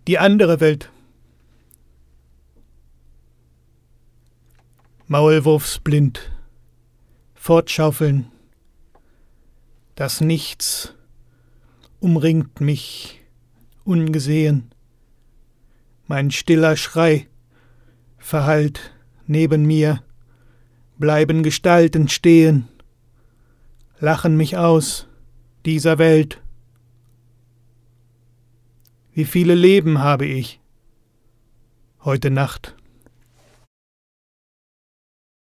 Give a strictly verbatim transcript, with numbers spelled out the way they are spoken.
Die andere Welt. Maulwurfsblind, fortschaufeln. Das Nichts umringt mich ungesehen. Mein stiller Schrei verhallt neben mir, bleiben Gestalten stehen, lachen mich aus dieser Welt. Wie viele Leben habe ich heute Nacht?